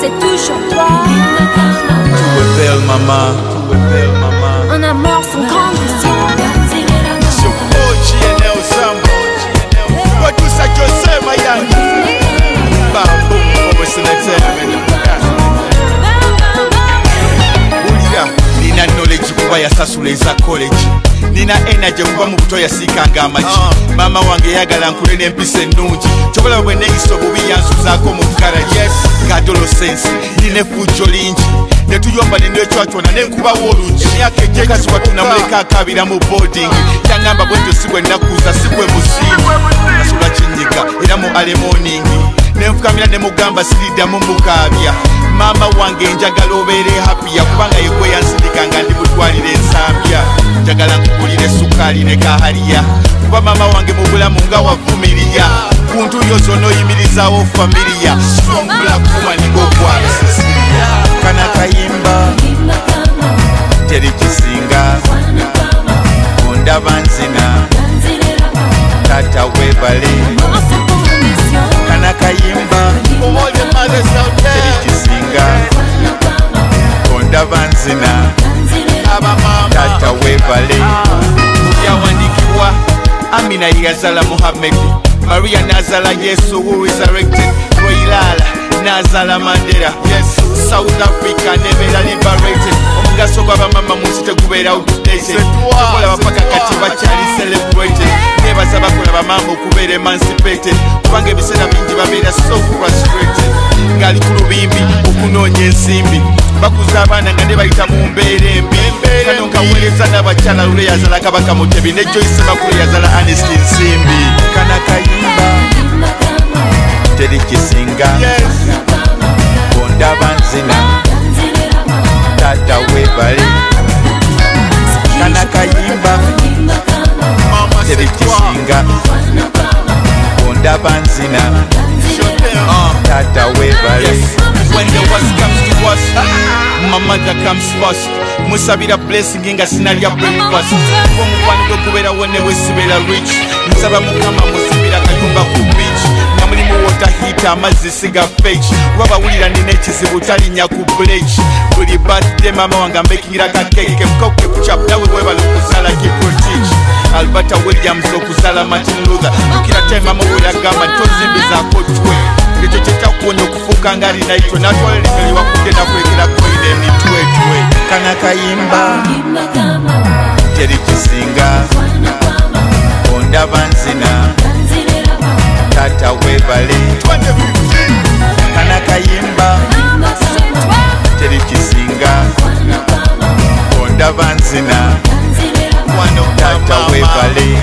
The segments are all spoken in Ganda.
c'est toujours toi. Tu es belle maman, tu es belle maman. Un amour sans condition. Sur OGNL Sambo. What do ça José Mayang? Babu, always in entertainment. Ulira, nina knowledge kuba yasasula eza college. Nina energy kuba mu buto yasikanga amachi. Mama wange yagala nkule n'empisa ennungi. Chokola bwe neyiso bubi yansuzaako mu kkala. Yes, gadolo sense. Nina effujjo lingi. Netuyomba nenecwacwana nenkubawo olungi. Emyaka ejjekasi watunamuleka akabira mu boarding. Yangamba bwetyo si bwe nnakuuza si bwe musingi. Nasula kinyiga era mu early morning. Nenfukamira ne mugamba siriddamu mukaabya. Mama wange njagala obeere happy kubanga yegwe yansindikanga ndi mutwalire ensambya. Njagala nkugulire sukaali ne kahaliya kuba mama wange mu bulamu nga wavumiriya. Ku ntuuyo zonna oyimirizaawo familiya. Strong black woman ng'okwala Sicilia. Kana kayimba teri kisinga ondaba nzina tata webale. Kana kayimba teri kisinga ondaba nzina tata webale. Yawandiikibwa Amina yazala Muhammad, Maria nazala Yesu who resurrected, Royilala nazala Mandela. Yes, South Africa never liberated. Omugaso gw'abamama munsi tegubeera outdated. Okulaba paka kati bakyali celebrated. Nebaza bakola bamama okubeera emancipated kubanga ebiseera bingi babeera so frustrated. Ngali ku lubimbi okunoonya ensimbi bakuza abaana nga ne bayita mu mbeera embi. Kano nkaweereza n'abakyala lule yazala Kabaka Mutebi ne Joyce Bakulu yazala Ernest Nsimbi. Kana kayimba teri kisinga ondaba nzina tata webale. Kana kayimba teri kisinga ondaba nzina tata webale. When the worst comes to us, my mother comes first. Musabira blessing nga sinalya breakfast. Omukwano gubeera wone wesibera rich. Nsaba Mukama musibira kayumba ku beach. Nga mulimu water heater amazzi siga fetch. Lwabawulira nina ekizibu talinnya ku bleach. Buli birthday mama wange ambekingira ka cake. Mukauke ku chap nawe webala okuzaala kiprotich. Alberta Williams okuzaala Martin Luther. Tukira time mama we yagamba tozimbizaako twe. Ekyo kyekyakuwonya okufuuka nga alinaitwe n'atwala erimeri wakugenda kwekera koyina emitwetwe. Kana kayimba teri kisinga ondaba nzina tata webale. Kana kayimba teri kisinga ondaba nzina tata webale.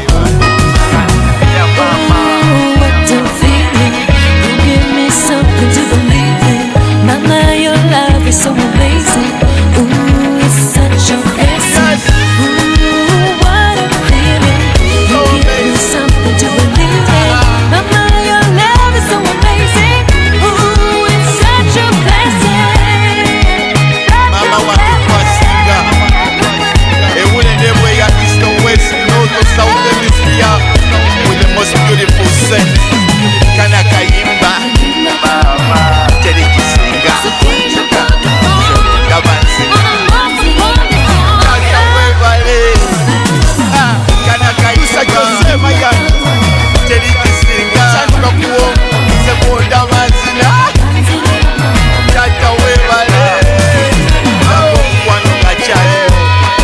Something to believe in. Mama, your love is so amazing. Ooh, it's such a blessing. Ooh, what a feeling. You give me something to believe in. Mama, your love is so amazing. Ooh, it's such a blessing. Mama wakikwasiga ewule nebwe ya east and west, north and south hemisphere with the most beautiful scent. Kana kayimba teri kisinga ondaba nzina tata webale. Kana kayimba José Mayang teri kisinga sanduka kuwo sebo ondaba nzina tata webale. Omukwano gakyaliwo.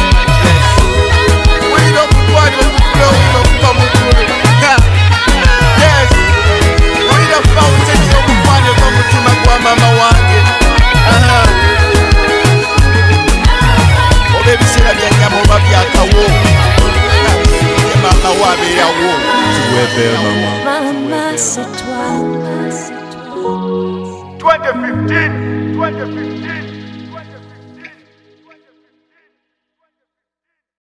Wulira omukwano ogukula wulira okuva mu ggulu. Yes, wulira fountain y'omukwano eva mutima gwa mama wange. Oba ebiseera bya nnyama oba byakawo ye mama wo abeerawo. Mama, c'est toi. 2015